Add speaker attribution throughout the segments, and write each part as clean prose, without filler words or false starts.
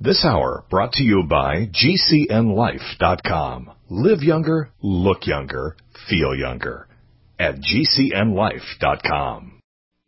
Speaker 1: This hour brought to you by GCNLife.com. Live younger, look younger, feel younger at GCNLife.com.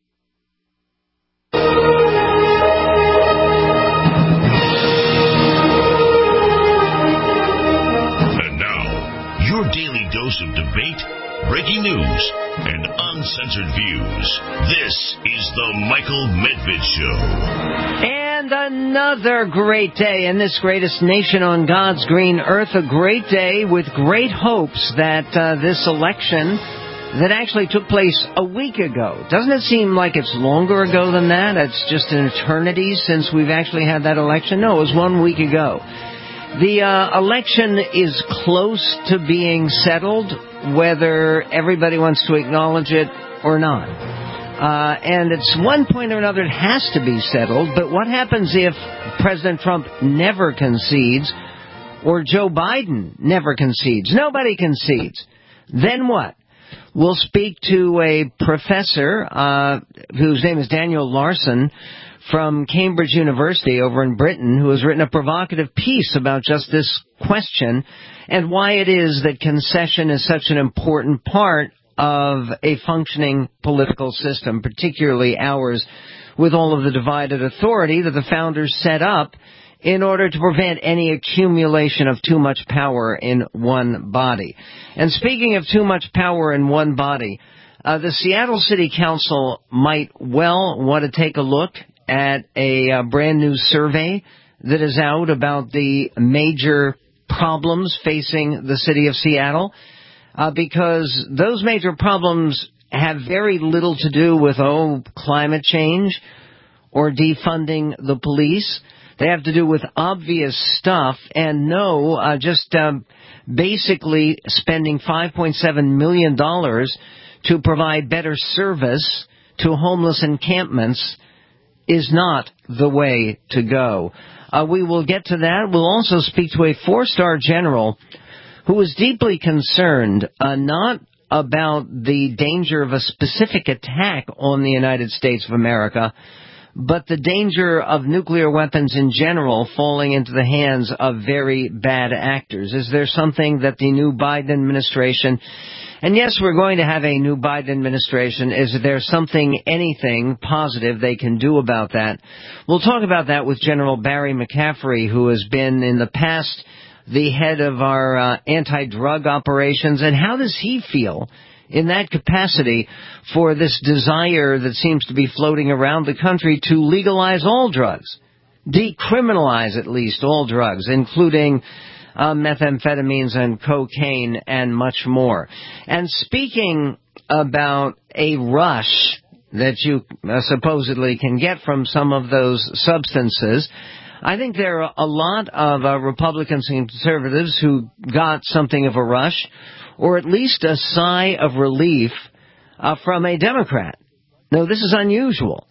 Speaker 2: And now, your daily dose of debate, breaking news, and uncensored views. This is the Michael Medved Show.
Speaker 3: And another great day in this greatest nation on God's green earth. A great day with great hopes that this election that actually took place a week ago. Doesn't it seem like it's longer ago than that? It's just an eternity since we've actually had that election? No, it was 1 week ago. The election is close to being settled, whether everybody wants to acknowledge it or not. And at one point or another, it has to be settled. But what happens if President Trump never concedes or Joe Biden never concedes? Nobody concedes. Then what? We'll speak to a professor whose name is Daniel Larson from Cambridge University over in Britain, who has written a provocative piece about just this question and why it is that concession is such an important part of a functioning political system, particularly ours, with all of the divided authority that the founders set up in order to prevent any accumulation of too much power in one body. And speaking of too much power in one body, the Seattle City Council might well want to take a look at a brand new survey that is out about the major problems facing the city of Seattle, because those major problems have very little to do with, climate change or defunding the police. They have to do with obvious stuff and basically spending $5.7 million to provide better service to homeless encampments is not the way to go. We will get to that. We'll also speak to a 4-star general who is deeply concerned not about the danger of a specific attack on the United States of America, but the danger of nuclear weapons in general falling into the hands of very bad actors. Is there something that the new Biden administration, and yes, we're going to have a new Biden administration, is there anything positive they can do about that? We'll talk about that with General Barry McCaffrey, who has been in the past the head of our anti-drug operations, and how does he feel in that capacity for this desire that seems to be floating around the country to legalize all drugs, decriminalize at least all drugs, including methamphetamines and cocaine and much more. And speaking about a rush that you supposedly can get from some of those substances, I think there are a lot of Republicans and conservatives who got something of a rush, or at least a sigh of relief from a Democrat. No, this is unusual.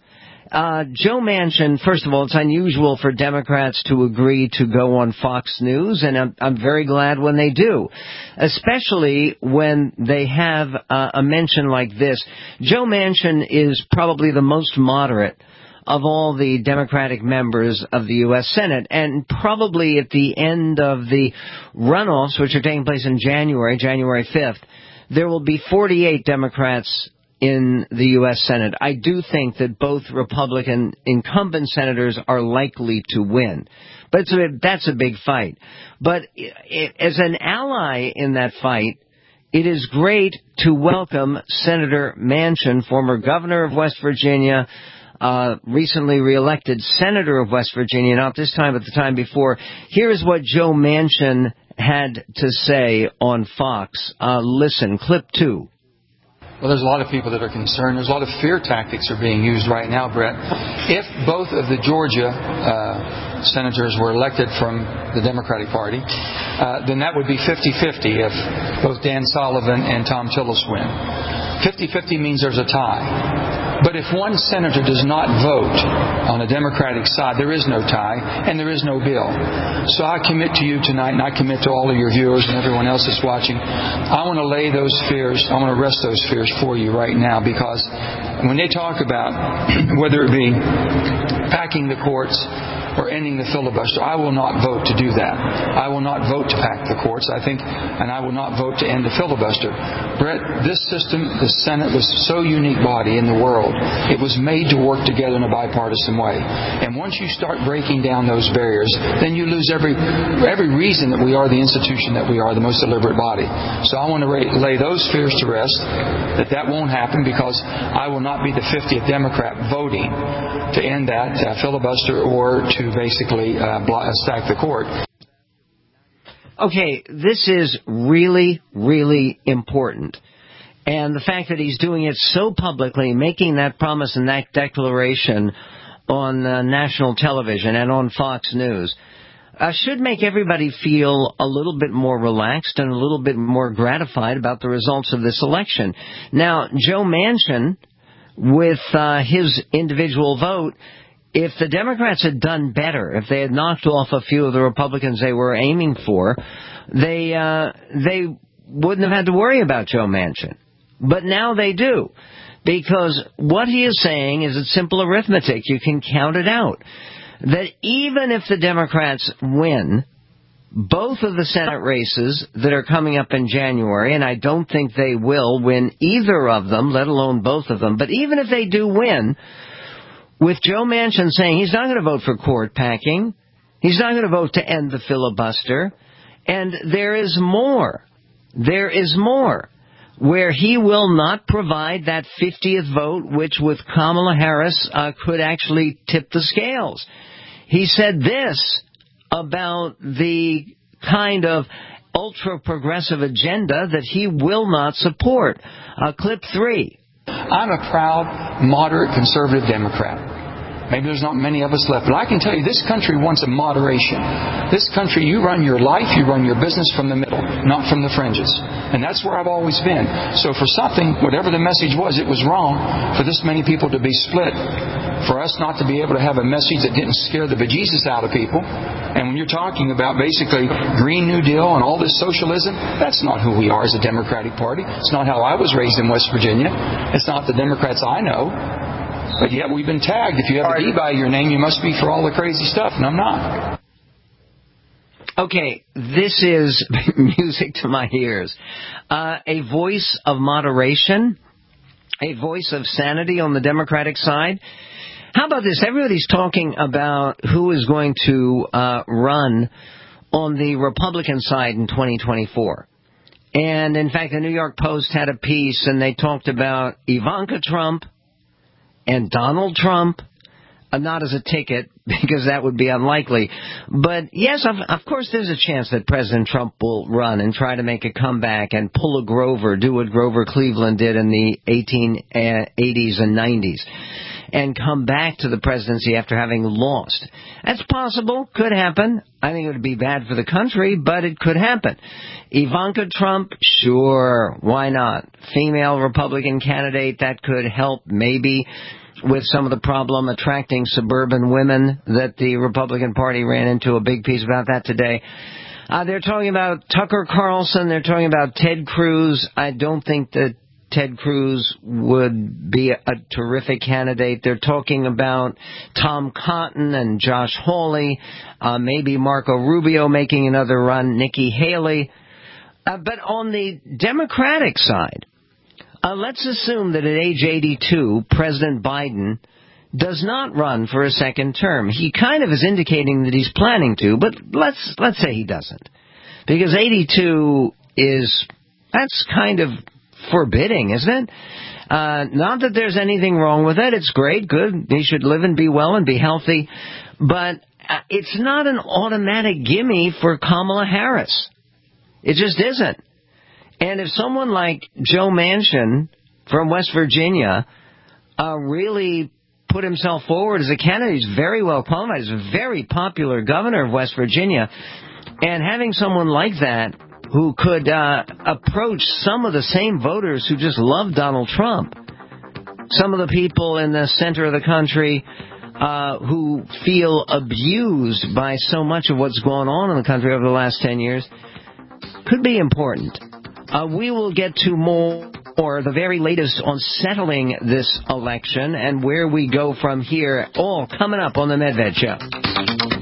Speaker 3: Joe Manchin, first of all, it's unusual for Democrats to agree to go on Fox News, and I'm very glad when they do, especially when they have a mention like this. Joe Manchin is probably the most moderate of all the Democratic members of the U.S. Senate, and probably at the end of the runoffs, which are taking place in January 5th, there will be 48 Democrats in the U.S. Senate. I do think that both Republican incumbent senators are likely to win. But that's a big fight. But as an ally in that fight, it is great to welcome Senator Manchin, former governor of West Virginia, recently reelected senator of West Virginia, not this time, but the time before. Here is what Joe Manchin had to say on Fox. Listen, clip 2.
Speaker 4: Well, there's a lot of people that are concerned. There's a lot of fear tactics are being used right now, Brett. If both of the Georgia senators were elected from the Democratic Party, then that would be 50-50 if both Dan Sullivan and Tom Tillis win. 50-50 means there's a tie. But if one senator does not vote on the Democratic side, there is no tie and there is no bill. So I commit to you tonight, and I commit to all of your viewers and everyone else that's watching, I want to lay those fears, I want to rest those fears for you right now, because when they talk about whether it be packing the courts, or ending the filibuster. I will not vote to do that. I will not vote to pack the courts, and I will not vote to end the filibuster. Brett, this system, the Senate, was so unique body in the world. It was made to work together in a bipartisan way. And once you start breaking down those barriers, then you lose every reason that we are the institution that we are, the most deliberate body. So I want to lay those fears to rest, that won't happen, because I will not be the 50th Democrat voting to end that filibuster or to basically stack the court.
Speaker 3: Okay, this is really, really important. And the fact that he's doing it so publicly, making that promise and that declaration on national television and on Fox News, should make everybody feel a little bit more relaxed and a little bit more gratified about the results of this election. Now, Joe Manchin, with his individual vote, if the Democrats had done better, if they had knocked off a few of the Republicans they were aiming for, they wouldn't have had to worry about Joe Manchin. But now they do, because what he is saying is it's simple arithmetic. You can count it out. That even if the Democrats win both of the Senate races that are coming up in January, and I don't think they will win either of them, let alone both of them, but even if they do win, with Joe Manchin saying he's not going to vote for court packing, he's not going to vote to end the filibuster, and there is more, where he will not provide that 50th vote, which with Kamala Harris could actually tip the scales. He said this about the kind of ultra-progressive agenda that he will not support. Clip 3.
Speaker 4: I'm a proud, moderate, conservative Democrat. Maybe there's not many of us left, but I can tell you this country wants a moderation. This country, you run your life, you run your business from the middle, not from the fringes. And that's where I've always been. So for something, whatever the message was, it was wrong for this many people to be split. For us not to be able to have a message that didn't scare the bejesus out of people. And when you're talking about basically Green New Deal and all this socialism, that's not who we are as a Democratic Party. It's not how I was raised in West Virginia. It's not the Democrats I know. But yet we've been tagged. If you have a D by your name, you must be for all the crazy stuff, and I'm not.
Speaker 3: Okay, this is music to my ears. A voice of moderation, a voice of sanity on the Democratic side. How about this? Everybody's talking about who is going to run on the Republican side in 2024. And, in fact, the New York Post had a piece, and they talked about Ivanka Trump and Donald Trump, not as a ticket, because that would be unlikely. But, yes, of course there's a chance that President Trump will run and try to make a comeback and pull a Grover, do what Grover Cleveland did in the 1880s and 90s, and come back to the presidency after having lost. That's possible. Could happen. I think it would be bad for the country, but it could happen. Ivanka Trump, sure, why not? Female Republican candidate, that could help maybe with some of the problem attracting suburban women that the Republican Party ran into. A big piece about that today. They're talking about Tucker Carlson. They're talking about Ted Cruz. I don't think that Ted Cruz would be a terrific candidate. They're talking about Tom Cotton and Josh Hawley, maybe Marco Rubio making another run, Nikki Haley. But on the Democratic side, let's assume that at age 82, President Biden does not run for a second term. He kind of is indicating that he's planning to, but let's say he doesn't. Because 82 that's kind of forbidding, isn't it? Not that there's anything wrong with it. It's great, good. He should live and be well and be healthy. But it's not an automatic gimme for Kamala Harris. It just isn't. And if someone like Joe Manchin from West Virginia really put himself forward as a candidate, he's very well qualified. He's a very popular governor of West Virginia. And having someone like that who could approach some of the same voters who just love Donald Trump, some of the people in the center of the country who feel abused by so much of what's going on in the country over the last 10 years, could be important. We will get to more, the very latest on settling this election and where we go from here, all coming up on the Medved Show.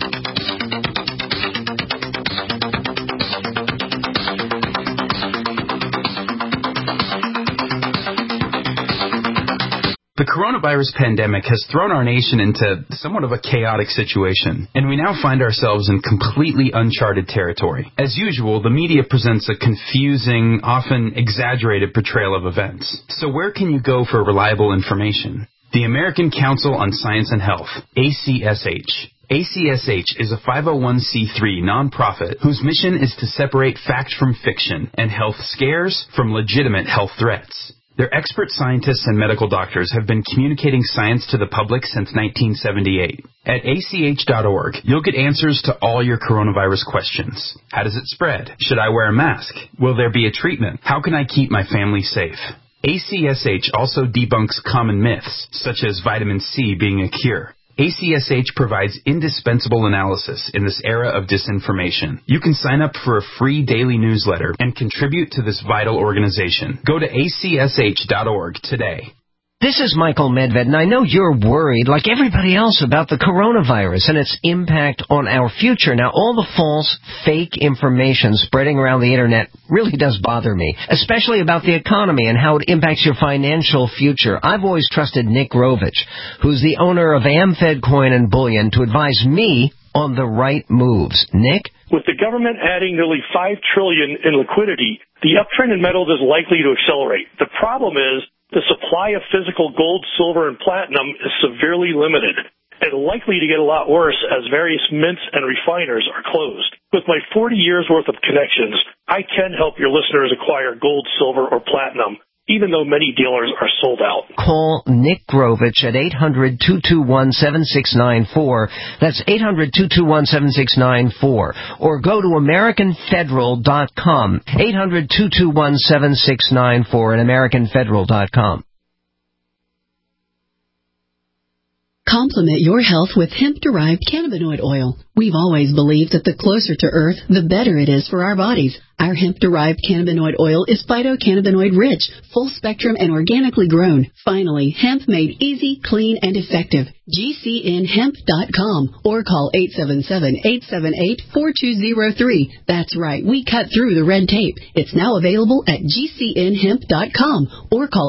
Speaker 5: The coronavirus pandemic has thrown our nation into somewhat of a chaotic situation, and we now find ourselves in completely uncharted territory. As usual, the media presents a confusing, often exaggerated portrayal of events. So where can you go for reliable information? The American Council on Science and Health, ACSH. ACSH is a 501c3 nonprofit whose mission is to separate fact from fiction and health scares from legitimate health threats. Their expert scientists and medical doctors have been communicating science to the public since 1978. At ACH.org, you'll get answers to all your coronavirus questions. How does it spread? Should I wear a mask? Will there be a treatment? How can I keep my family safe? ACSH also debunks common myths, such as vitamin C being a cure. ACSH provides indispensable analysis in this era of disinformation. You can sign up for a free daily newsletter and contribute to this vital organization. Go to acsh.org today.
Speaker 3: This is Michael Medved, and I know you're worried, like everybody else, about the coronavirus and its impact on our future. Now, all the false, fake information spreading around the Internet really does bother me, especially about the economy and how it impacts your financial future. I've always trusted Nick Rovich, who's the owner of AmFed Coin and Bullion, to advise me on the right moves. Nick?
Speaker 6: With the government adding nearly $5 trillion in liquidity, the uptrend in metals is likely to accelerate. The problem is, the supply of physical gold, silver, and platinum is severely limited and likely to get a lot worse as various mints and refiners are closed. With my 40 years' worth of connections, I can help your listeners acquire gold, silver, or platinum, even though many dealers are sold out.
Speaker 3: Call Nick Grovich at 800-221-7694. That's 800-221-7694. Or go to AmericanFederal.com. 800-221-7694 at AmericanFederal.com.
Speaker 7: Complement your health with hemp-derived cannabinoid oil. We've always believed that the closer to Earth, the better it is for our bodies. Our hemp-derived cannabinoid oil is phytocannabinoid-rich, full-spectrum, and organically grown. Finally, hemp made easy, clean, and effective. GCNHemp.com or call 877-878-4203. That's right, we cut through the red tape. It's now available at GCNHemp.com or call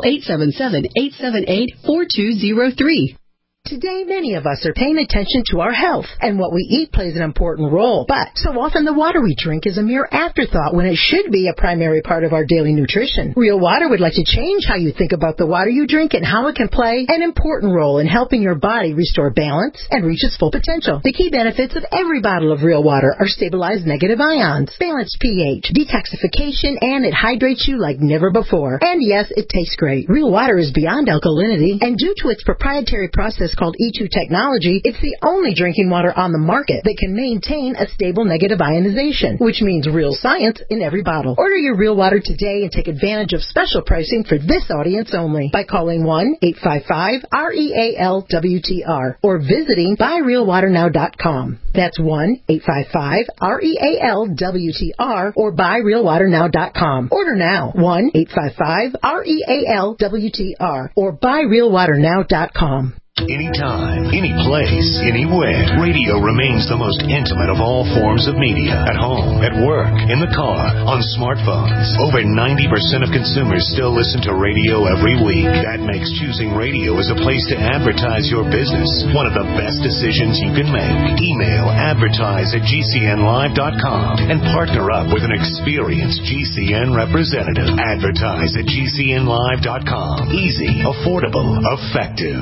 Speaker 7: 877-878-4203.
Speaker 8: Today, many of us are paying attention to our health, and what we eat plays an important role. But so often the water we drink is a mere afterthought when it should be a primary part of our daily nutrition. Real Water would like to change how you think about the water you drink and how it can play an important role in helping your body restore balance and reach its full potential. The key benefits of every bottle of Real Water are stabilized negative ions, balanced pH, detoxification, and it hydrates you like never before. And yes, it tastes great. Real Water is beyond alkalinity, and due to its proprietary process called E2 technology, it's the only drinking water on the market that can maintain a stable negative ionization, which means real science in every bottle. Order your Real Water today and take advantage of special pricing for this audience only by calling 1-855-REAL-WTR or visiting buyrealwaternow.com. That's 1-855-REAL-WTR or buyrealwaternow.com. Order now. 1-855-REAL-WTR or buyrealwaternow.com.
Speaker 2: Anytime, any place, anywhere. Radio remains the most intimate of all forms of media. At home, at work, in the car, on smartphones. Over 90% of consumers still listen to radio every week. That makes choosing radio as a place to advertise your business one of the best decisions you can make. Email advertise@gcnlive.com and partner up with an experienced GCN representative. Advertise at gcnlive.com. Easy, affordable, effective.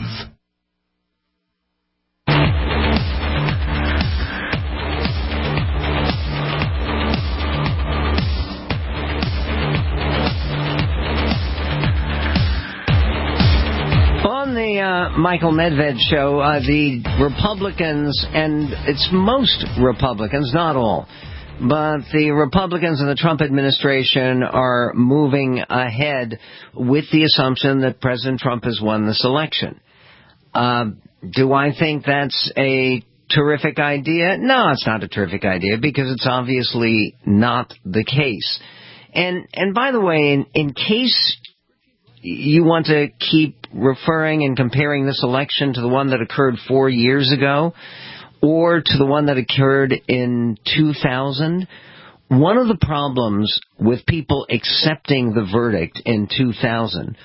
Speaker 3: On the Michael Medved show, the Republicans, and it's most Republicans, not all, but the Republicans and the Trump administration are moving ahead with the assumption that President Trump has won this election. Do I think that's a terrific idea? No, it's not a terrific idea because it's obviously not the case. And by the way, in case you want to keep referring and comparing this election to the one that occurred 4 years ago or to the one that occurred in 2000, one of the problems with people accepting the verdict in 2000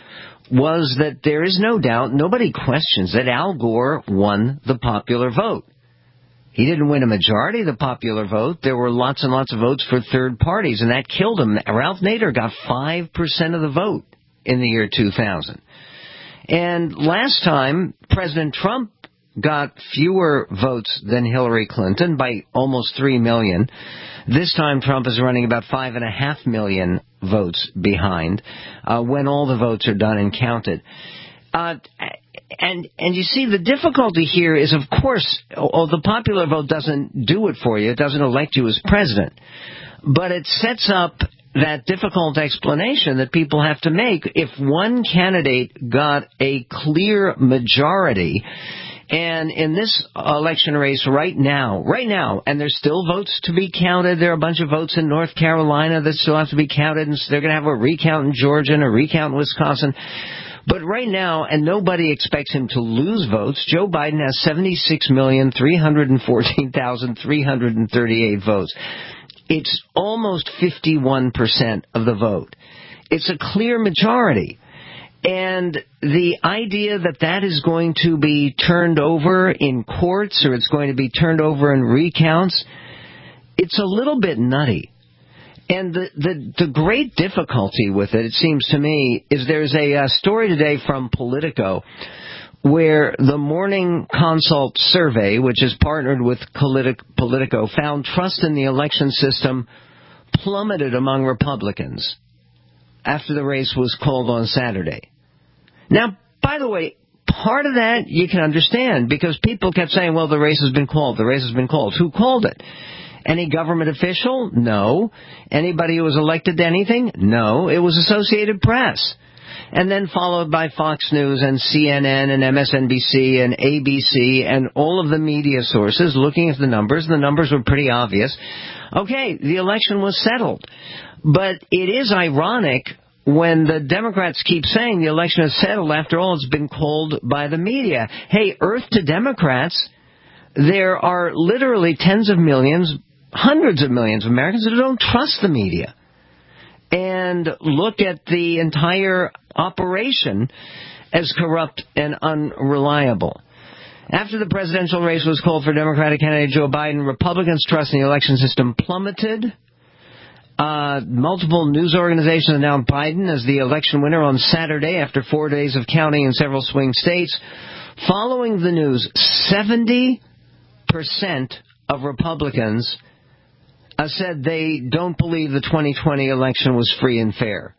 Speaker 3: was that there is no doubt, nobody questions that Al Gore won the popular vote. He didn't win a majority of the popular vote. There were lots and lots of votes for third parties, and that killed him. Ralph Nader got 5% of the vote in the year 2000. And last time, President Trump got fewer votes than Hillary Clinton by almost 3 million. This time Trump is running about 5.5 million votes behind when all the votes are done and counted. And you see, the difficulty here is, of course, the popular vote doesn't do it for you. It doesn't elect you as president. But it sets up that difficult explanation that people have to make. If one candidate got a clear majority, and in this election race right now, and there's still votes to be counted. There are a bunch of votes in North Carolina that still have to be counted, and they're going to have a recount in Georgia and a recount in Wisconsin. But right now, and nobody expects him to lose votes, Joe Biden has 76,314,338 votes. It's almost 51% of the vote. It's a clear majority. And the idea that that is going to be turned over in courts or it's going to be turned over in recounts, it's a little bit nutty. And the great difficulty with it, it seems to me, is there's a story today from Politico where the Morning Consult survey, which is partnered with Politico, found trust in the election system plummeted among Republicans after the race was called on Saturday. Now, by the way, part of that you can understand because people kept saying, well, the race has been called. The race has been called. Who called it? Any government official? No. Anybody who was elected to anything? No. It was Associated Press. And then followed by Fox News and CNN and MSNBC and ABC and all of the media sources looking at the numbers. The numbers were pretty obvious. Okay, the election was settled. But it is ironic when the Democrats keep saying the election is settled. After all, it's been called by the media. Hey, earth to Democrats, there are literally tens of millions, hundreds of millions of Americans who don't trust the media and look at the entire operation as corrupt and unreliable. After the presidential race was called for Democratic candidate Joe Biden, Republicans' trust in the election system plummeted. Multiple news organizations announced Biden as the election winner on Saturday after 4 days of counting in several swing states. Following the news, 70% of Republicans said they don't believe the 2020 election was free and fair.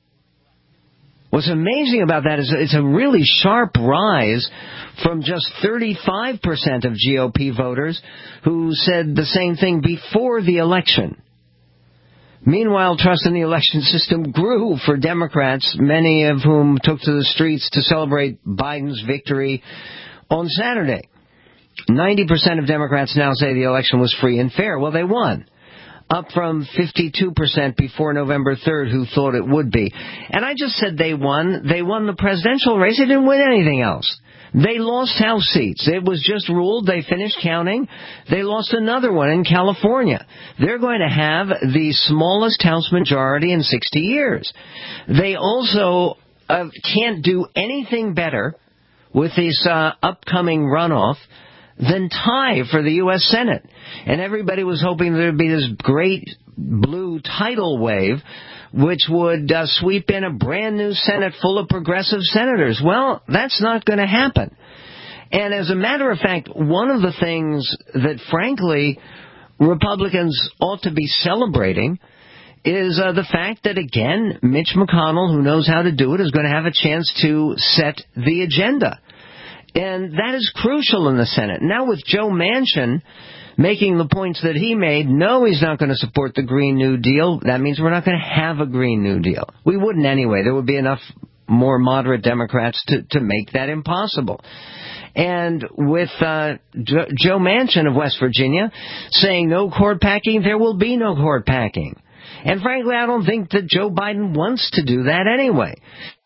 Speaker 3: What's amazing about that is it's a really sharp rise from just 35% of GOP voters who said the same thing before the election. Meanwhile, trust in the election system grew for Democrats, many of whom took to the streets to celebrate Biden's victory on Saturday. 90% of Democrats now say the election was free and fair. Well, they won, up from 52% before November 3rd who thought it would be. And I just said they won. They won the presidential race. They didn't win anything else. They lost House seats. It was just ruled. They finished counting. They lost another one in California. They're going to have the smallest House majority in 60 years. They also can't do anything better with this upcoming runoff than tie for the U.S. Senate. And everybody was hoping there would be this great blue tidal wave which would sweep in a brand new Senate full of progressive senators. Well, that's not going to happen. And as a matter of fact, one of the things that, frankly, Republicans ought to be celebrating is the fact that, again, Mitch McConnell, who knows how to do it, is going to have a chance to set the agenda. And that is crucial in the Senate. Now with Joe Manchin making the points that he made, no, he's not going to support the Green New Deal. That means we're not going to have a Green New Deal. We wouldn't anyway. There would be enough more moderate Democrats to make that impossible. And with Joe Manchin of West Virginia saying no court packing, there will be no court packing. And frankly, I don't think that Joe Biden wants to do that anyway.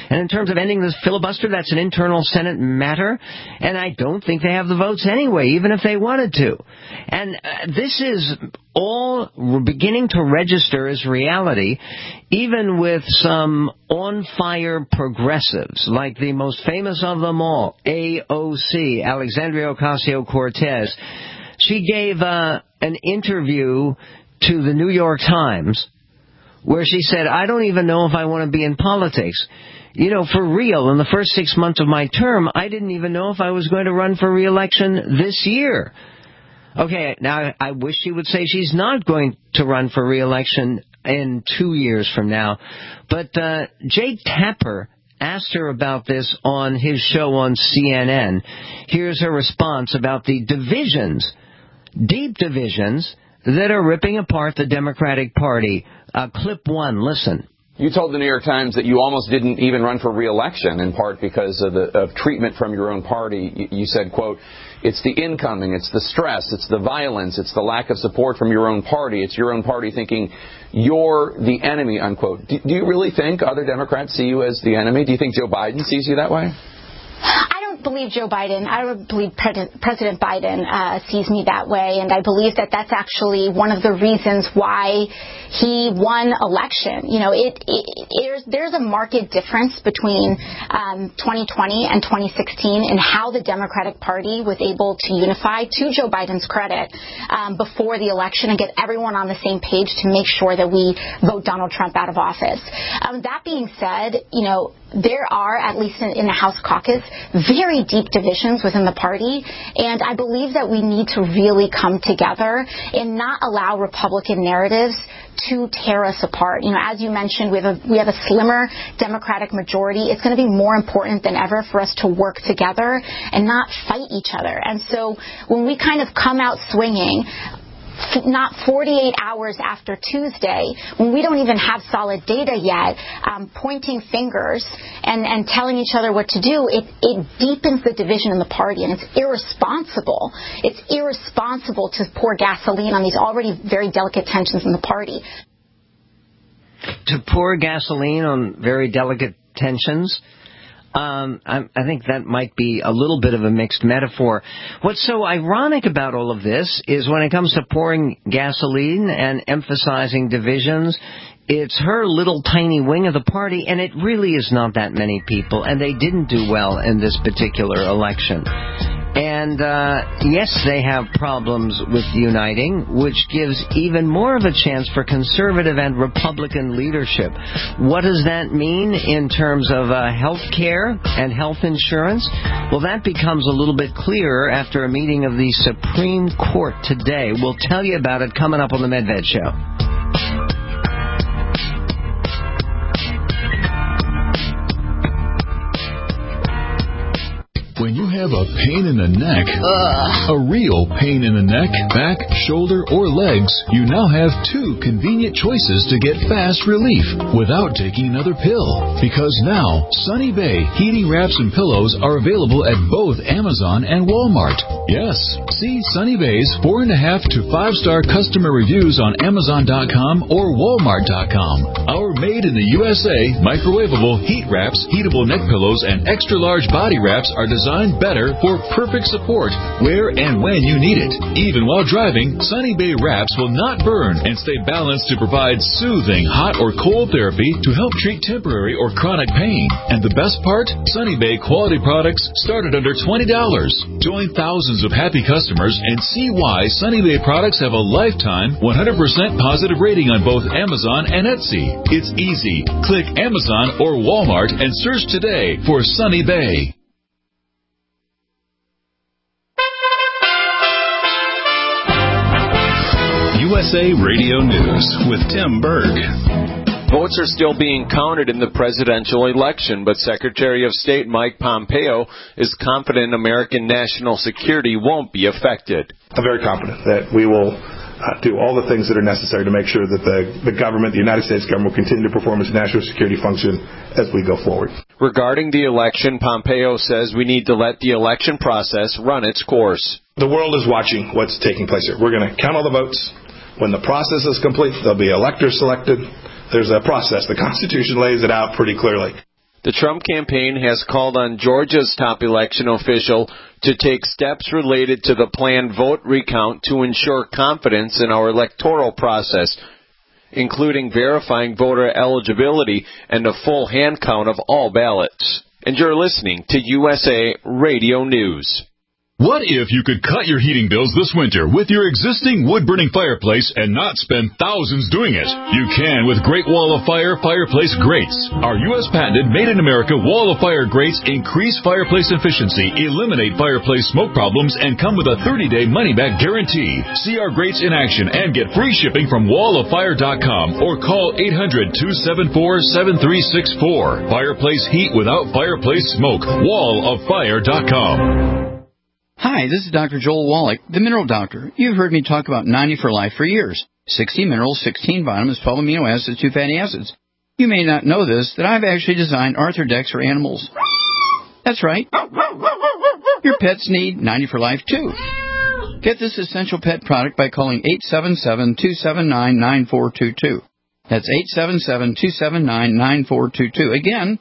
Speaker 3: And in terms of ending this filibuster, that's an internal Senate matter, and I don't think they have the votes anyway, even if they wanted to. And this is all beginning to register as reality, even with some on-fire progressives, like the most famous of them all, AOC, Alexandria Ocasio-Cortez. She gave an interview to the New York Times where she said, I don't even know if I want to be in politics. You know, for real, in the first 6 months of my term, I didn't even know if I was going to run for re-election this year. Okay, now I wish she would say she's not going to run for re-election in 2 years from now. But Jake Tapper asked her about this on his show on CNN. Here's her response about the divisions, deep divisions, that are ripping apart the Democratic Party. Clip 1, listen.
Speaker 9: You told the New York Times that you almost didn't even run for re-election, in part because of treatment from your own party. You said, quote, it's the incoming, it's the stress, it's the violence, it's the lack of support from your own party. It's your own party thinking you're the enemy, unquote. Do you really think other Democrats see you as the enemy? Do you think Joe Biden sees you that way?
Speaker 10: I don't believe Joe Biden. I don't believe President Biden sees me that way, and I believe that that's actually one of the reasons why he won election. You know, there's a marked difference between 2020 and 2016 in how the Democratic Party was able to unify, to Joe Biden's credit, before the election and get everyone on the same page to make sure that we vote Donald Trump out of office. That being said, you know, there are, at least in the House caucus, very deep divisions within the party, and I believe that we need to really come together and not allow Republican narratives to tear us apart. You know, as you mentioned, we have a slimmer Democratic majority. It's going to be more important than ever for us to work together and not fight each other. And so when we kind of come out swinging, not 48 hours after Tuesday, when we don't even have solid data yet, pointing fingers and telling each other what to do, it deepens the division in the party, and it's irresponsible. It's irresponsible to pour gasoline on these already very delicate tensions in the party.
Speaker 3: To pour gasoline on very delicate tensions? I think that might be a little bit of a mixed metaphor. What's so ironic about all of this is when it comes to pouring gasoline and emphasizing divisions, it's her little tiny wing of the party, and it really is not that many people, and they didn't do well in this particular election. And, yes, they have problems with uniting, which gives even more of a chance for conservative and Republican leadership. What does that mean in terms of health care and health insurance? Well, that becomes a little bit clearer after a meeting of the Supreme Court today. We'll tell you about it coming up on the Medved Show.
Speaker 11: When you have a pain in the neck, a real pain in the neck, back, shoulder, or legs, you now have two convenient choices to get fast relief without taking another pill. Because now, Sunny Bay heating wraps and pillows are available at both Amazon and Walmart. Yes, see Sunny Bay's 4.5 to 5-star customer reviews on Amazon.com or Walmart.com. Our made in the USA microwavable heat wraps, heatable neck pillows, and extra large body wraps are designed better for perfect support where and when you need it. Even while driving, Sunny Bay wraps will not burn and stay balanced to provide soothing hot or cold therapy to help treat temporary or chronic pain. And the best part? Sunny Bay quality products start at under $20. Join thousands of happy customers and see why Sunny Bay products have a lifetime 100% positive rating on both Amazon and Etsy. It's easy. Click Amazon or Walmart and search today for Sunny Bay.
Speaker 1: USA Radio News with Tim Berg.
Speaker 12: Votes are still being counted in the presidential election, but Secretary of State Mike Pompeo is confident American national security won't be affected.
Speaker 13: I'm very confident that we will do all the things that are necessary to make sure that the government, the United States government, will continue to perform its national security function as we go forward. Regarding the election, Pompeo says we need to let the election process run its course. The world is watching what's taking place here. We're going to count all the votes. When the process is complete, there'll be electors selected. There's a process. The Constitution lays it out pretty clearly.
Speaker 12: The Trump campaign has called on Georgia's top election official to take steps related to the planned vote recount to ensure confidence in our electoral process, including verifying voter eligibility and a full hand count of all ballots. And you're listening to USA Radio News.
Speaker 11: What if you could cut your heating bills this winter with your existing wood-burning fireplace and not spend thousands doing it? You can with Great Wall of Fire fireplace grates. Our U.S. patented made-in-America Wall of Fire grates increase fireplace efficiency, eliminate fireplace smoke problems, and come with a 30-day money-back guarantee. See our grates in action and get free shipping from walloffire.com or call 800-274-7364. Fireplace heat without fireplace smoke. walloffire.com.
Speaker 14: Hi, this is Dr. Joel Wallach, the Mineral Doctor. You've heard me talk about 90 for Life for years. 60 minerals, 16 vitamins, 12 amino acids, 2 fatty acids. You may not know this, that I've actually designed Arthrodex for animals. That's right. Your pets need 90 for Life, too. Get this essential pet product by calling 877-279-9422. That's 877-279-9422. Again,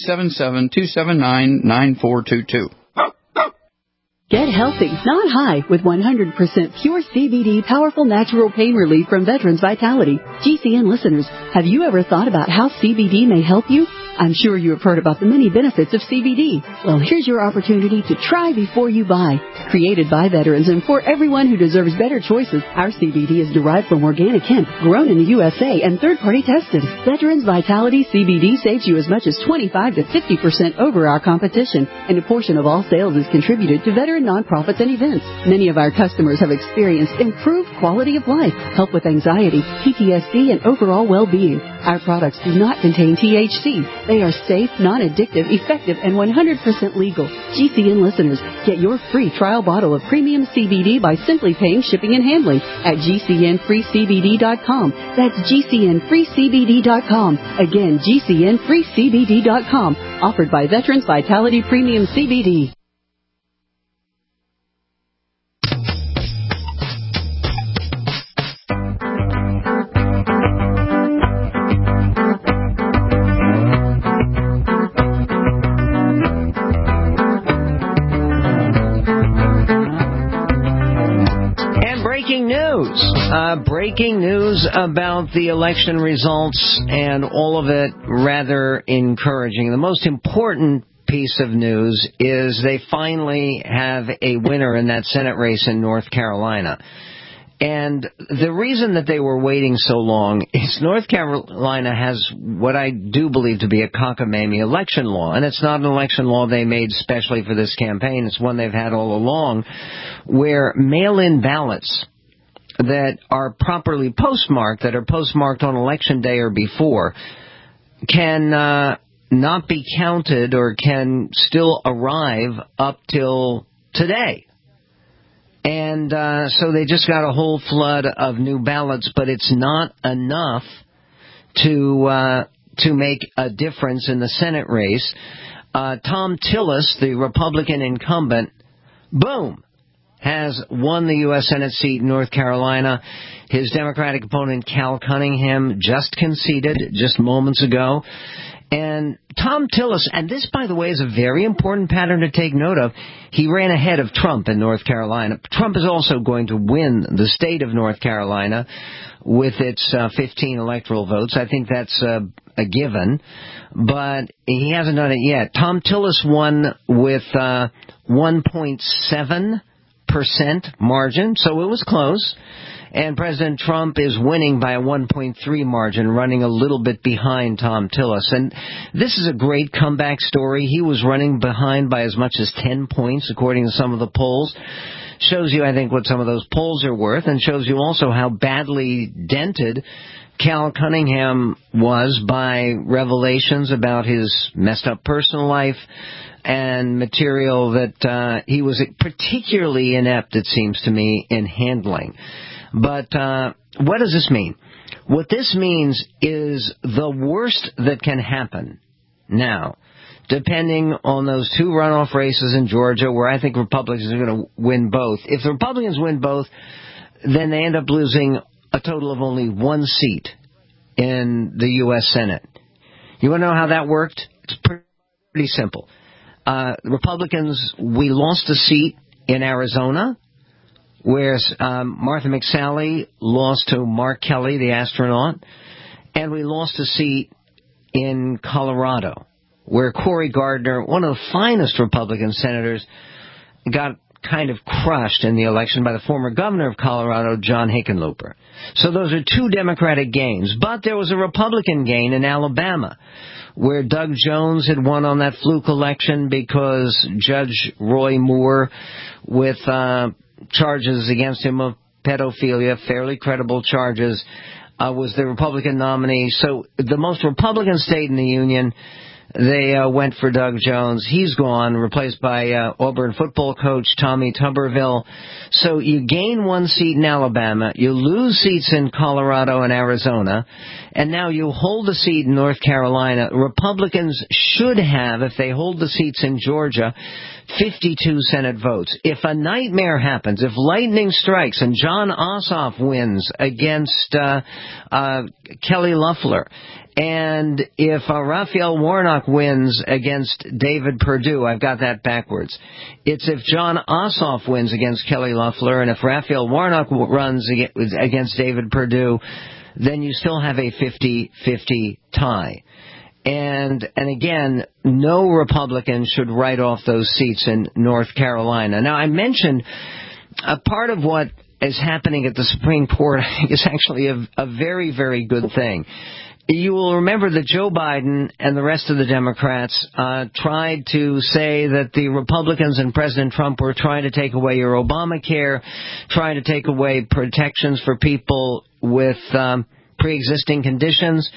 Speaker 14: 877-279-9422.
Speaker 7: Get healthy, not high, with 100% pure CBD powerful natural pain relief from Veterans Vitality. GCN listeners, have you ever thought about how CBD may help you? I'm sure you have heard about the many benefits of CBD. Well, here's your opportunity to try before you buy. Created by veterans and for everyone who deserves better choices, our CBD is derived from organic hemp, grown in the USA, and third-party tested. Veterans Vitality CBD saves you as much as 25 to 50% over our competition, and a portion of all sales is contributed to veteran nonprofits and events. Many of our customers have experienced improved quality of life, help with anxiety, PTSD, and overall well-being. Our products do not contain THC. They are safe, non-addictive, effective, and 100% legal. GCN listeners, get your free trial bottle of premium CBD by simply paying shipping and handling at GCNFreeCBD.com. That's GCNFreeCBD.com. Again, GCNFreeCBD.com. Offered by Veterans Vitality Premium CBD.
Speaker 3: Breaking news about the election results, and all of it rather encouraging. The most important piece of news is they finally have a winner in that Senate race in North Carolina. And the reason that they were waiting so long is North Carolina has what I do believe to be a cockamamie election law. And it's not an election law they made specially for this campaign. It's one they've had all along, where mail-in ballots that are properly postmarked, that are postmarked on Election Day or before, can not be counted or can still arrive up till today. And so they just got a whole flood of new ballots, but it's not enough to make a difference in the Senate race. Tom Tillis, the Republican incumbent, boom, has won the U.S. Senate seat in North Carolina. His Democratic opponent, Cal Cunningham, just conceded just moments ago. And Tom Tillis, and this, by the way, is a very important pattern to take note of, he ran ahead of Trump in North Carolina. Trump is also going to win the state of North Carolina with its 15 electoral votes. I think that's a given, but he hasn't done it yet. Tom Tillis won with 1.7% margin, so it was close. And President Trump is winning by a 1.3 margin, running a little bit behind Tom Tillis. And this is a great comeback story. He was running behind by as much as 10 points, according to some of the polls. Shows you, I think, what some of those polls are worth, and shows you also how badly dented Cal Cunningham was by revelations about his messed up personal life and material that he was particularly inept, it seems to me, in handling. But what does this mean? What this means is the worst that can happen now, depending on those two runoff races in Georgia, where I think Republicans are going to win both. If the Republicans win both, then they end up losing a total of only one seat in the U.S. Senate. You want to know how that worked? It's pretty simple. Republicans, we lost a seat in Arizona, where Martha McSally lost to Mark Kelly, the astronaut, and we lost a seat in Colorado, where Cory Gardner, one of the finest Republican senators, got kind of crushed in the election by the former governor of Colorado, John Hickenlooper. So those are two Democratic gains. But there was a Republican gain in Alabama, where Doug Jones had won on that fluke election because Judge Roy Moore, with charges against him of pedophilia, fairly credible charges, was the Republican nominee. So the most Republican state in the Union, they went for Doug Jones. He's gone, replaced by Auburn football coach Tommy Tuberville. So you gain one seat in Alabama, you lose seats in Colorado and Arizona, and now you hold a seat in North Carolina. Republicans should have, if they hold the seats in Georgia, 52 Senate votes. If a nightmare happens, if lightning strikes and John Ossoff wins against Kelly Loeffler, and if Raphael Warnock wins against David Perdue, I've got that backwards. It's if John Ossoff wins against Kelly Loeffler, and if Raphael Warnock runs against David Perdue, then you still have a 50-50 tie. And again, no Republican should write off those seats in North Carolina. Now, I mentioned a part of what is happening at the Supreme Court is actually a very, very good thing. You will remember that Joe Biden and the rest of the Democrats tried to say that the Republicans and President Trump were trying to take away your Obamacare, trying to take away protections for people with pre-existing conditions.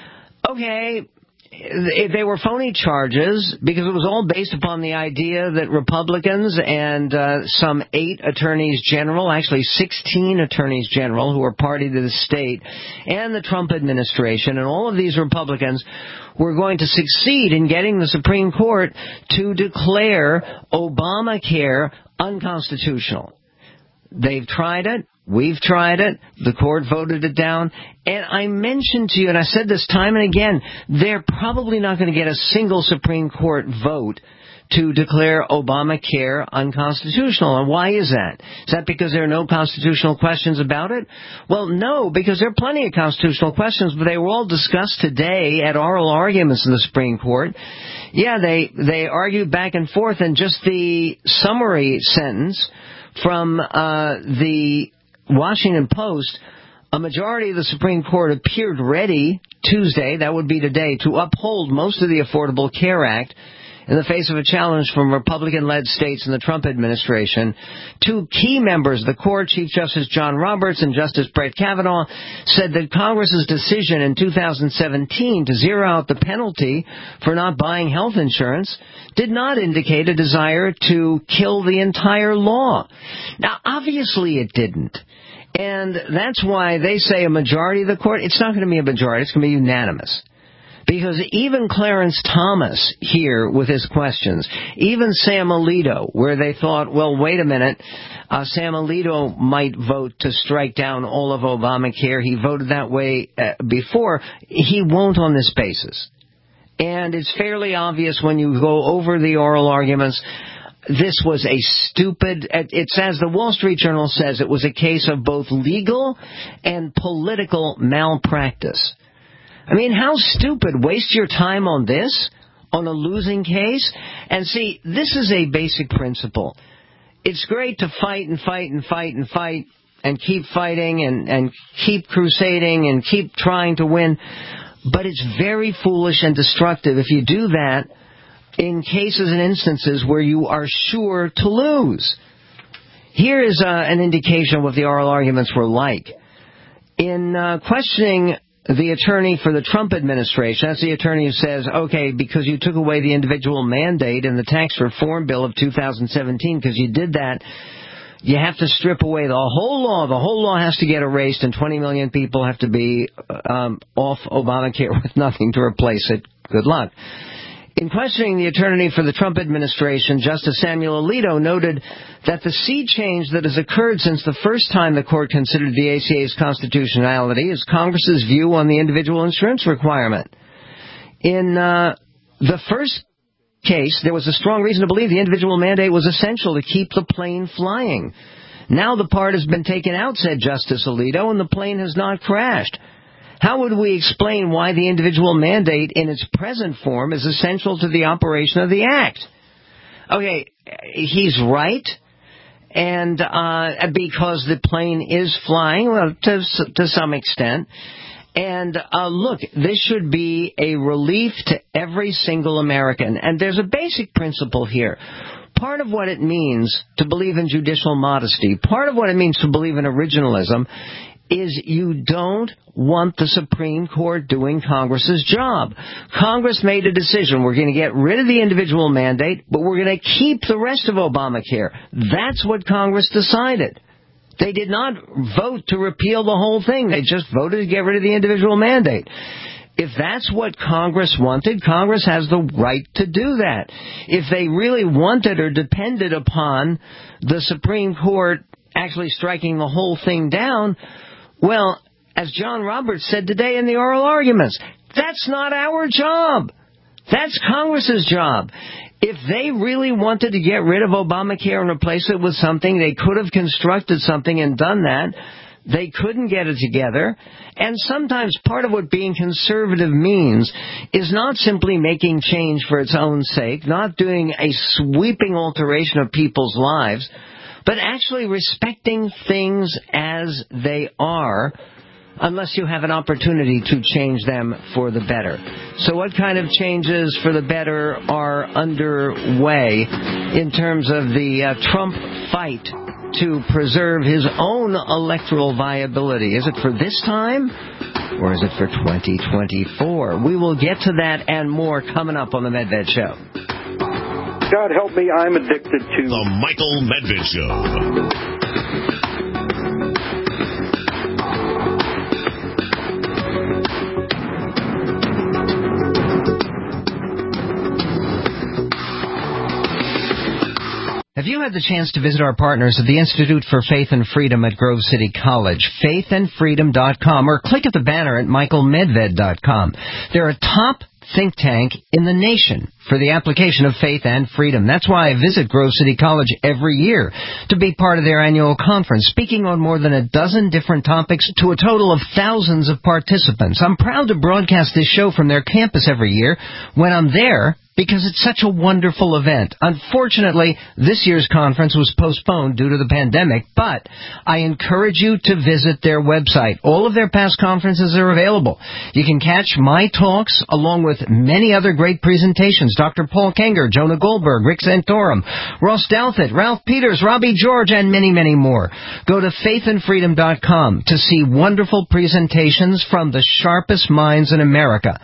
Speaker 3: Okay, they were phony charges because it was all based upon the idea that Republicans and some 8 attorneys general, actually 16 attorneys general who were party to the state, and the Trump administration, and all of these Republicans were going to succeed in getting the Supreme Court to declare Obamacare unconstitutional. They've tried it. We've tried it. The court voted it down. And I mentioned to you, and I said this time and again, they're probably not going to get a single Supreme Court vote to declare Obamacare unconstitutional. And why is that? Is that because there are no constitutional questions about it? Well, no, because there are plenty of constitutional questions, but they were all discussed today at oral arguments in the Supreme Court. Yeah, they argued back and forth, and just the summary sentence from the Washington Post, a majority of the Supreme Court appeared ready Tuesday, that would be today, to uphold most of the Affordable Care Act in the face of a challenge from Republican-led states and the Trump administration. 2 key members of the court, Chief Justice John Roberts and Justice Brett Kavanaugh, said that Congress's decision in 2017 to zero out the penalty for not buying health insurance did not indicate a desire to kill the entire law. Now, obviously it didn't. And that's why they say a majority of the court, it's not going to be a majority, it's going to be unanimous. Because even Clarence Thomas here with his questions, even Sam Alito, where they thought, well, wait a minute, Sam Alito might vote to strike down all of Obamacare. He voted that way before. He won't on this basis. And it's fairly obvious when you go over the oral arguments, this was a stupid, it's as the Wall Street Journal says, it was a case of both legal and political malpractice. I mean, how stupid. Waste your time on this, on a losing case? And see, this is a basic principle. It's great to fight and fight and fight and fight and keep fighting and keep crusading and keep trying to win. But it's very foolish and destructive if you do that in cases and instances where you are sure to lose. Here is an indication of what the oral arguments were like. In questioning the attorney for the Trump administration, that's the attorney who says, okay, because you took away the individual mandate in the tax reform bill of 2017, because you did that, you have to strip away the whole law. The whole law has to get erased, and 20 million people have to be off Obamacare with nothing to replace it. Good luck. In questioning the attorney for the Trump administration, Justice Samuel Alito noted that the sea change that has occurred since the first time the court considered the ACA's constitutionality is Congress's view on the individual insurance requirement. In the first case, there was a strong reason to believe the individual mandate was essential to keep the plane flying. Now the part has been taken out, said Justice Alito, and the plane has not crashed. How would we explain why the individual mandate in its present form is essential to the operation of the Act? Okay, he's right, and because the plane is flying, well, to some extent. And look, this should be a relief to every single American. And there's a basic principle here. Part of what it means to believe in judicial modesty, part of what it means to believe in originalism, is you don't want the Supreme Court doing Congress's job. Congress made a decision. We're going to get rid of the individual mandate, but we're going to keep the rest of Obamacare. That's what Congress decided. They did not vote to repeal the whole thing. They just voted to get rid of the individual mandate. If that's what Congress wanted, Congress has the right to do that. If they really wanted or depended upon the Supreme Court actually striking the whole thing down, well, as John Roberts said today in the oral arguments, that's not our job. That's Congress's job. If they really wanted to get rid of Obamacare and replace it with something, they could have constructed something and done that. They couldn't get it together. And sometimes part of what being conservative means is not simply making change for its own sake, not doing a sweeping alteration of people's lives, but actually respecting things as they are, unless you have an opportunity to change them for the better. So what kind of changes for the better are underway in terms of the Trump fight to preserve his own electoral viability? Is it for this time, or is it for 2024? We will get to that and more coming up on the Medved Show.
Speaker 15: God help me, I'm addicted to
Speaker 2: The Michael Medved Show.
Speaker 3: Have you had the chance to visit our partners at the Institute for Faith and Freedom at Grove City College, faithandfreedom.com, or click at the banner at michaelmedved.com. They're a top think tank in the nation for the application of faith and freedom. That's why I visit Grove City College every year to be part of their annual conference, speaking on more than a dozen different topics to a total of thousands of participants. I'm proud to broadcast this show from their campus every year when I'm there, because it's such a wonderful event. Unfortunately, this year's conference was postponed due to the pandemic, but I encourage you to visit their website. All of their past conferences are available. You can catch my talks along with many other great presentations. Dr. Paul Kenger, Jonah Goldberg, Rick Santorum, Ross Douthat, Ralph Peters, Robbie George, and many, many more. Go to faithandfreedom.com to see wonderful presentations from the sharpest minds in America.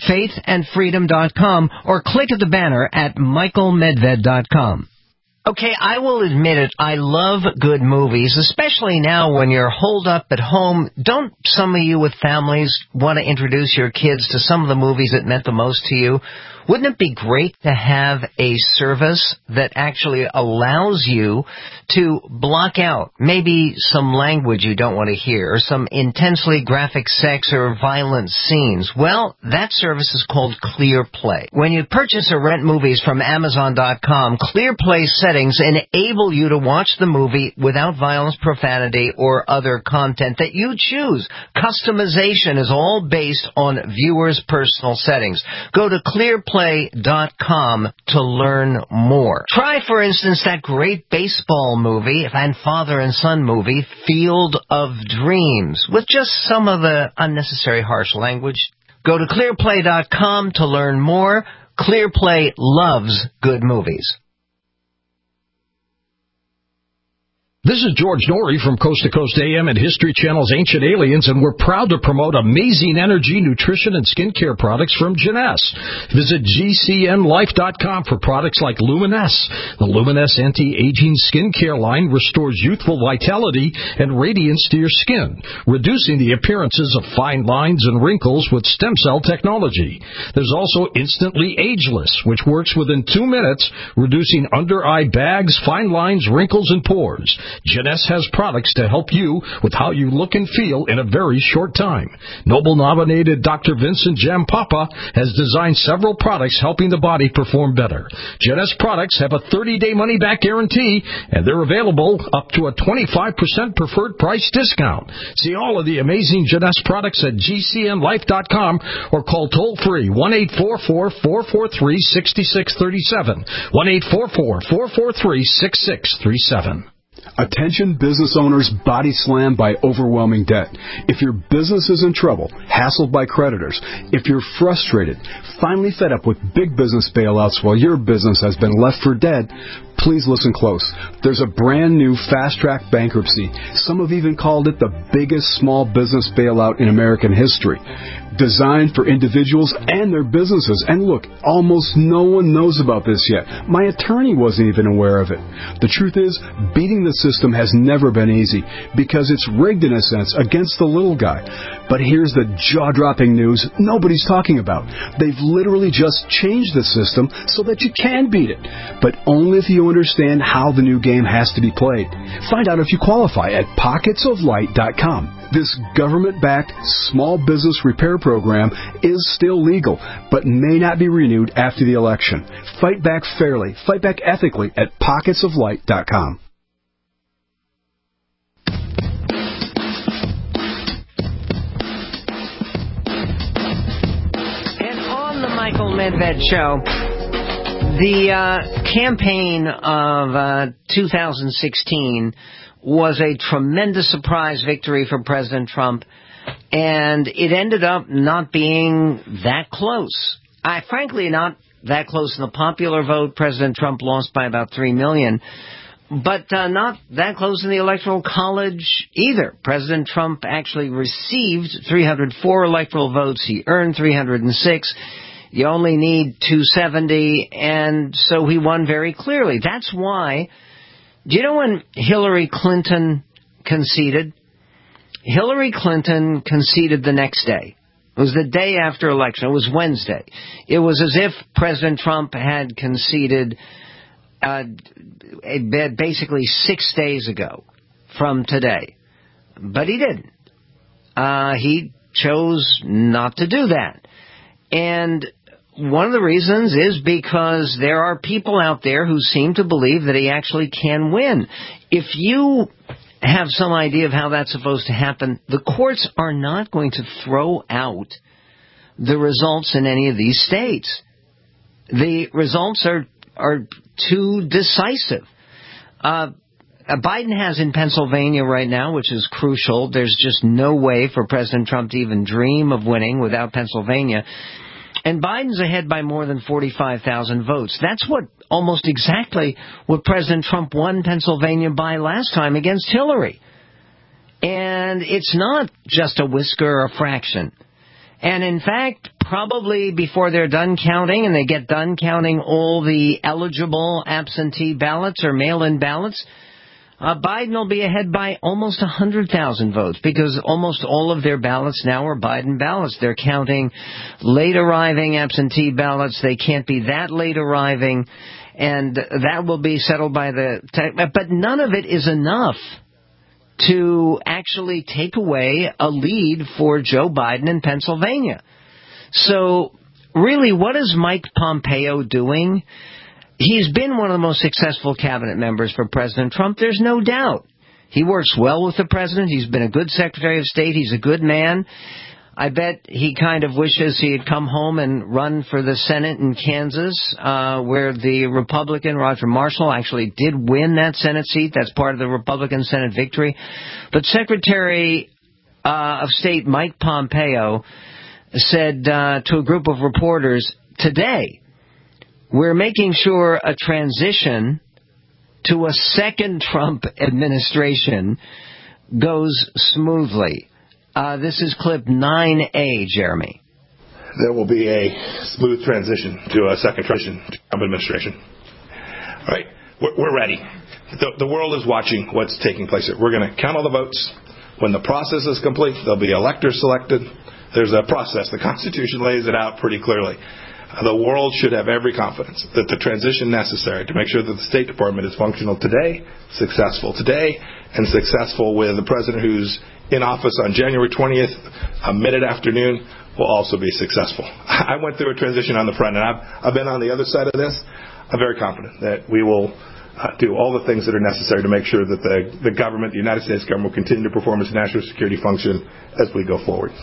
Speaker 3: Faithandfreedom.com, or click at the banner at michaelmedved.com. Okay, I will admit it, I love good movies, especially now when you're holed up at home. Don't some of you with families want to introduce your kids to some of the movies that meant the most to you? Wouldn't it be great to have a service that actually allows you to block out maybe some language you don't want to hear, or some intensely graphic sex or violent scenes? Well, that service is called ClearPlay. When you purchase or rent movies from Amazon.com, ClearPlay settings enable you to watch the movie without violence, profanity, or other content that you choose. Customization is all based on viewers' personal settings. Go to ClearPlay.com to learn more. Try, for instance, that great baseball movie and father and son movie, Field of Dreams, with just some of the unnecessary harsh language. Go to ClearPlay.com to learn more. ClearPlay loves good movies.
Speaker 16: This is George Norrie from Coast to Coast AM and History Channel's Ancient Aliens, and we're proud to promote amazing energy, nutrition, and skincare products from Jeunesse. Visit GCNLife.com for products like Luminesce. The Luminesce anti-aging skincare line restores youthful vitality and radiance to your skin, reducing the appearances of fine lines and wrinkles with stem cell technology. There's also Instantly Ageless, which works within 2 minutes, reducing under-eye bags, fine lines, wrinkles, and pores. Jeunesse has products to help you with how you look and feel in a very short time. Nobel-nominated Dr. Vincent Jampapa has designed several products helping the body perform better. Jeunesse products have a 30-day money-back guarantee, and they're available up to a 25% preferred price discount. See all of the amazing Jeunesse products at GCNlife.com or call toll-free 1-844-443-6637. 1-844-443-6637.
Speaker 17: Attention business owners body slammed by overwhelming debt. If your business is in trouble, hassled by creditors, if you're frustrated, finally fed up with big business bailouts while your business has been left for dead, please listen close. There's a brand new fast-track bankruptcy. Some have even called it the biggest small business bailout in American history. Designed for individuals and their businesses. And look, almost no one knows about this yet. My attorney wasn't even aware of it. The truth is, beating the system has never been easy because it's rigged in a sense against the little guy. But here's the jaw-dropping news nobody's talking about. They've literally just changed the system so that you can beat it. But only if you understand how the new game has to be played. Find out if you qualify at pocketsoflight.com. This government-backed small business repair program is still legal, but may not be renewed after the election. Fight back fairly, fight back ethically at pocketsoflight.com.
Speaker 3: And on the Michael Medved Show, the campaign of 2016 was a tremendous surprise victory for President Trump, and it ended up not being that close. Frankly, not that close in the popular vote. President Trump lost by about 3 million, but not that close in the Electoral College either. President Trump actually received 304 electoral votes. He earned 306. You only need 270, and so he won very clearly. That's why... Do you know when Hillary Clinton conceded? Hillary Clinton conceded the next day. It was the day after election. It was Wednesday. It was as if President Trump had conceded basically 6 days ago from today. But he didn't. He chose not to do that. And one of the reasons is because there are people out there who seem to believe that he actually can win. If you have some idea of how that's supposed to happen, the courts are not going to throw out the results in any of these states. The results are too decisive. Biden has in Pennsylvania right now, which is crucial. There's just no way for President Trump to even dream of winning without Pennsylvania. And Biden's ahead by more than 45,000 votes. That's almost exactly what President Trump won Pennsylvania by last time against Hillary. And it's not just a whisker or a fraction. And in fact, probably before they're done counting and they get done counting all the eligible absentee ballots or mail-in ballots, Biden will be ahead by almost 100,000 votes because almost all of their ballots now are Biden ballots. They're counting late arriving absentee ballots. They can't be that late arriving, and that will be settled by but none of it is enough to actually take away a lead for Joe Biden in Pennsylvania. So really, what is Mike Pompeo doing? He's been one of the most successful cabinet members for President Trump, there's no doubt. He works well with the president. He's been a good Secretary of State. He's a good man. I bet he kind of wishes he had come home and run for the Senate in Kansas, where the Republican Roger Marshall actually did win that Senate seat. That's part of the Republican Senate victory. But Secretary of State Mike Pompeo said to a group of reporters today, we're making sure a transition to a second Trump administration goes smoothly. This is clip 9A, Jeremy.
Speaker 13: There will be a smooth transition to a second Trump administration. All right, we're ready. The world is watching what's taking place here. We're going to count all the votes. When the process is complete, there'll be electors selected. There's a process. The Constitution lays it out pretty clearly. The world should have every confidence that the transition necessary to make sure that the State Department is functional today, successful today, and successful with the president who's in office on January 20th, mid-afternoon, will also be successful. I went through a transition on the front, and I've been on the other side of this. I'm very confident that we will do all the things that are necessary to make sure that the government, the United States government, will continue to perform its national security function as we go forward.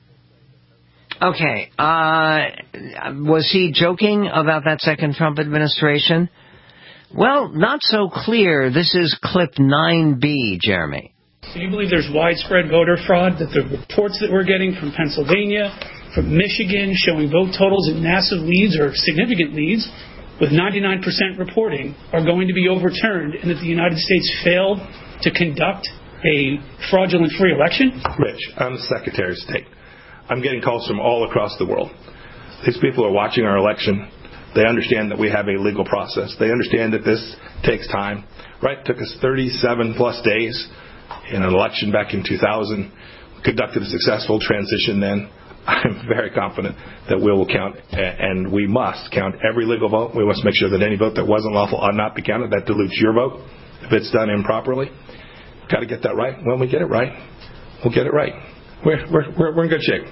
Speaker 3: Okay. Was he joking about that second Trump administration? Well, not so clear. This is clip 9B, Jeremy.
Speaker 18: Do you believe there's widespread voter fraud, that the reports that we're getting from Pennsylvania, from Michigan, showing vote totals in massive leads or significant leads, with 99% reporting, are going to be overturned, and that the United States failed to conduct a fraudulent free election?
Speaker 13: Rich, I'm the Secretary of State. I'm getting calls from all across the world. These people are watching our election. They understand that we have a legal process. They understand that this takes time. Right? It took us 37-plus days in an election back in 2000. We conducted a successful transition then. I'm very confident that we will count, and we must count every legal vote. We must make sure that any vote that wasn't lawful ought not be counted. That dilutes your vote if it's done improperly. We've got to get that right. When we get it right, we'll get it right. We're in good shape.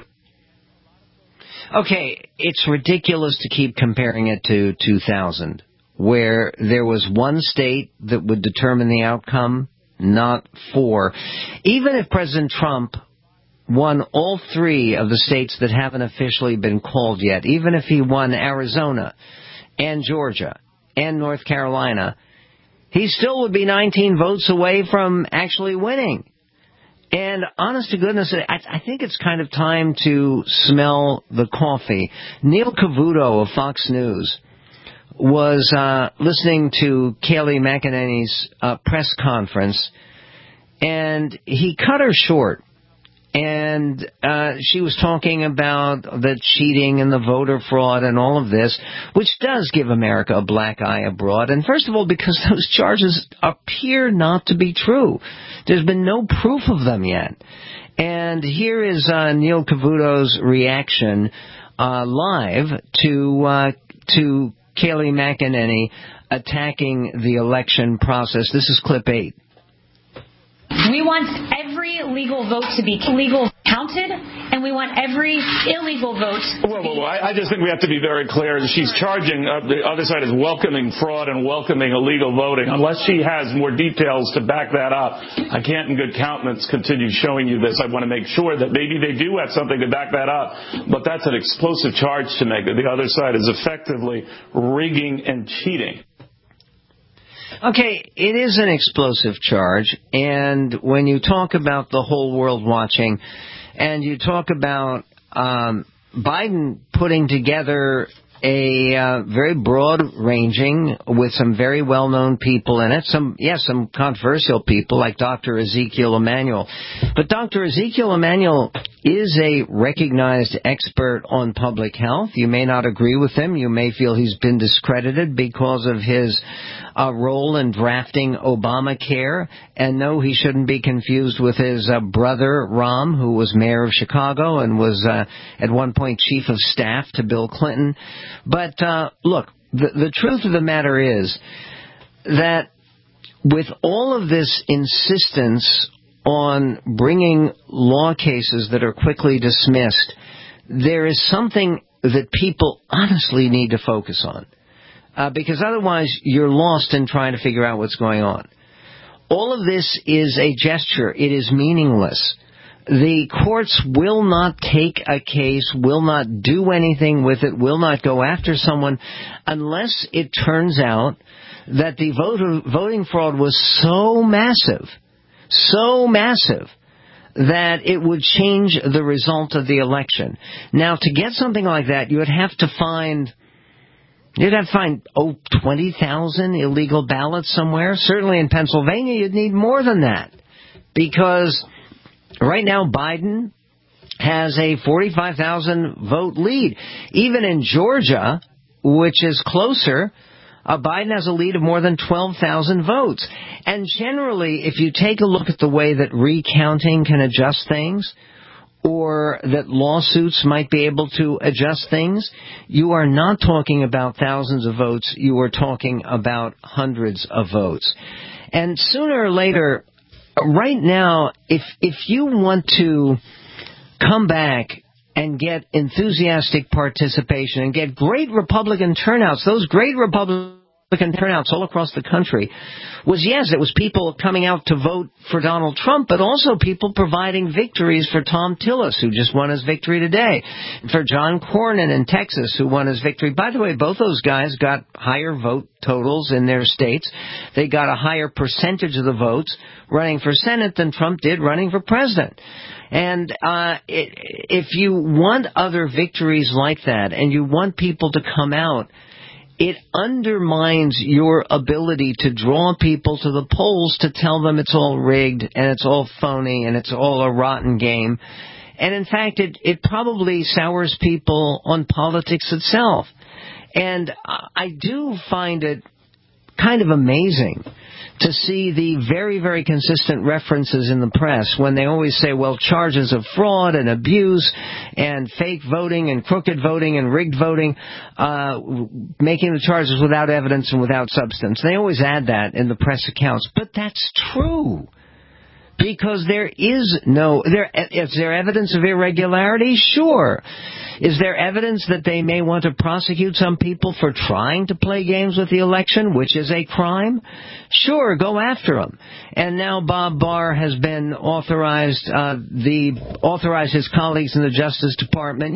Speaker 3: Okay, it's ridiculous to keep comparing it to 2000, where there was one state that would determine the outcome, not four. Even if President Trump won all three of the states that haven't officially been called yet, even if he won Arizona and Georgia and North Carolina, he still would be 19 votes away from actually winning. And honest to goodness, I think it's kind of time to smell the coffee. Neil Cavuto of Fox News was listening to Kayleigh McEnany's press conference, and he cut her short. And she was talking about the cheating and the voter fraud and all of this, which does give America a black eye abroad. And first of all, because those charges appear not to be true. There's been no proof of them yet. And here is Neil Cavuto's reaction live to Kayleigh McEnany attacking the election process. This is clip 8.
Speaker 19: We want every legal vote to be legal counted, and we want every illegal vote to be...
Speaker 20: Well, I just think we have to be very clear. She's charging, the other side is welcoming fraud and welcoming illegal voting. Unless she has more details to back that up, I can't in good countenance continue showing you this. I want to make sure that maybe they do have something to back that up, but that's an explosive charge to make, that the other side is effectively rigging and cheating.
Speaker 3: Okay, it is an explosive charge, and when you talk about the whole world watching, and you talk about Biden putting together a very broad-ranging, with some very well-known people in it, some controversial people like Dr. Ezekiel Emanuel. But Dr. Ezekiel Emanuel is a recognized expert on public health. You may not agree with him. You may feel he's been discredited because of his role in drafting Obamacare. And no, he shouldn't be confused with his brother, Rahm, who was mayor of Chicago and was at one point chief of staff to Bill Clinton. But look, the truth of the matter is that with all of this insistence on bringing law cases that are quickly dismissed, there is something that people honestly need to focus on. Because otherwise you're lost in trying to figure out what's going on. All of this is a gesture. It is meaningless. The courts will not take a case, will not do anything with it, will not go after someone unless it turns out that the voting fraud was so massive that it would change the result of the election. Now, to get something like that, you'd have to find 20,000 illegal ballots somewhere. Certainly in Pennsylvania, you'd need more than that. Because right now, Biden has a 45,000 vote lead. Even in Georgia, which is closer, Biden has a lead of more than 12,000 votes. And generally, if you take a look at the way that recounting can adjust things, or that lawsuits might be able to adjust things, you are not talking about thousands of votes. You are talking about hundreds of votes. And sooner or later, right now, if you want to come back and get enthusiastic participation and get great Republican turnouts, those great Republican turnouts all across the country, it was people coming out to vote for Donald Trump, but also people providing victories for Tom Tillis, who just won his victory today, for John Cornyn in Texas, who won his victory. By the way, both those guys got higher vote totals in their states. They got a higher percentage of the votes running for Senate than Trump did running for president. And if you want other victories like that, and you want people to come out, it undermines your ability to draw people to the polls to tell them it's all rigged and it's all phony and it's all a rotten game. And in fact, it probably sours people on politics itself. And I do find it kind of amazing to see the very, very consistent references in the press when they always say, well, charges of fraud and abuse and fake voting and crooked voting and rigged voting, making the charges without evidence and without substance. They always add that in the press accounts. But that's true. Because is there evidence of irregularity? Sure. Is there evidence that they may want to prosecute some people for trying to play games with the election, which is a crime? Sure, go after them. And now Bob Barr has been authorized his colleagues in the Justice Department.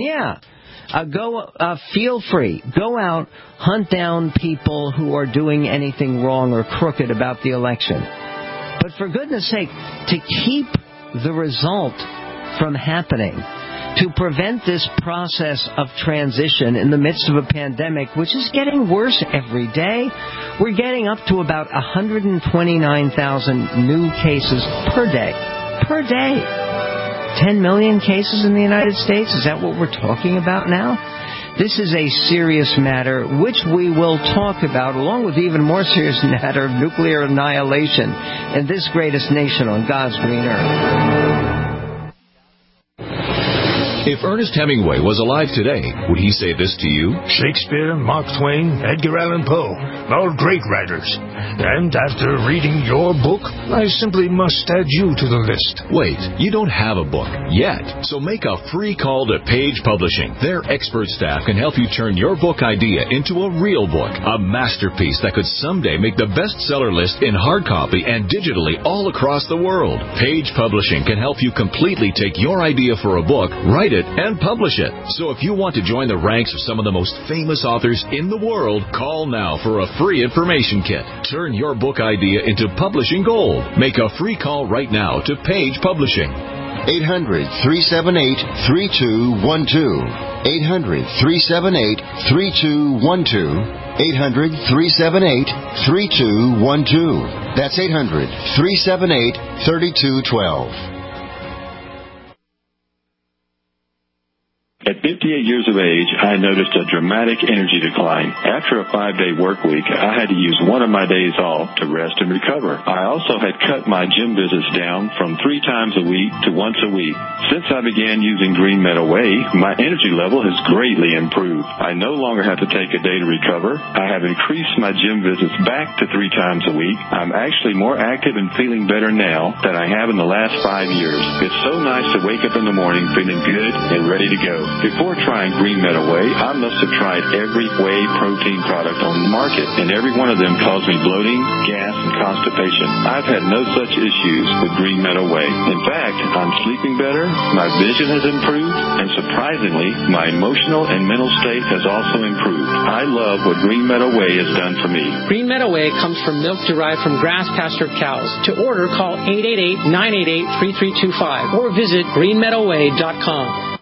Speaker 3: Feel free. Go out, hunt down people who are doing anything wrong or crooked about the election. But for goodness sake, to keep the result from happening, to prevent this process of transition in the midst of a pandemic, which is getting worse every day, we're getting up to about 129,000 new cases per day. Per day. 10 million cases in the United States? Is that what we're talking about now? This is a serious matter, which we will talk about, along with the even more serious matter of nuclear annihilation in this greatest nation on God's green earth.
Speaker 11: If Ernest Hemingway was alive today, would he say this to you?
Speaker 21: Shakespeare, Mark Twain, Edgar Allan Poe, all great writers. And after reading your book, I simply must add you to the list.
Speaker 11: Wait, you don't have a book yet. So make a free call to Page Publishing. Their expert staff can help you turn your book idea into a real book, a masterpiece that could someday make the bestseller list in hard copy and digitally all across the world. Page Publishing can help you completely take your idea for a book, write it, and publish it. So if you want to join the ranks of some of the most famous authors in the world, call now for a free information kit. Turn your book idea into publishing gold. Make a free call right now to Page Publishing.
Speaker 22: 800-378-3212. 800-378-3212. 800-378-3212. That's 800-378-3212.
Speaker 23: At 58 years of age, I noticed a dramatic energy decline. After a 5-day work week, I had to use one of my days off to rest and recover. I also had cut my gym visits down from 3 times a week to once a week. Since I began using Green Meadow Whey, my energy level has greatly improved. I no longer have to take a day to recover. I have increased my gym visits back to 3 times a week. I'm actually more active and feeling better now than I have in the last 5 years. It's so nice to wake up in the morning feeling good and ready to go. Before trying Green Meadow Whey, I must have tried every whey protein product on the market, and every one of them caused me bloating, gas, and constipation. I've had no such issues with Green Meadow Whey. In fact, I'm sleeping better, my vision has improved, and surprisingly, my emotional and mental state has also improved. I love what Green Meadow Whey has done for me.
Speaker 24: Green Meadow Whey comes from milk derived from grass-pastured cows. To order, call 888-988-3325 or visit greenmeadowwhey.com.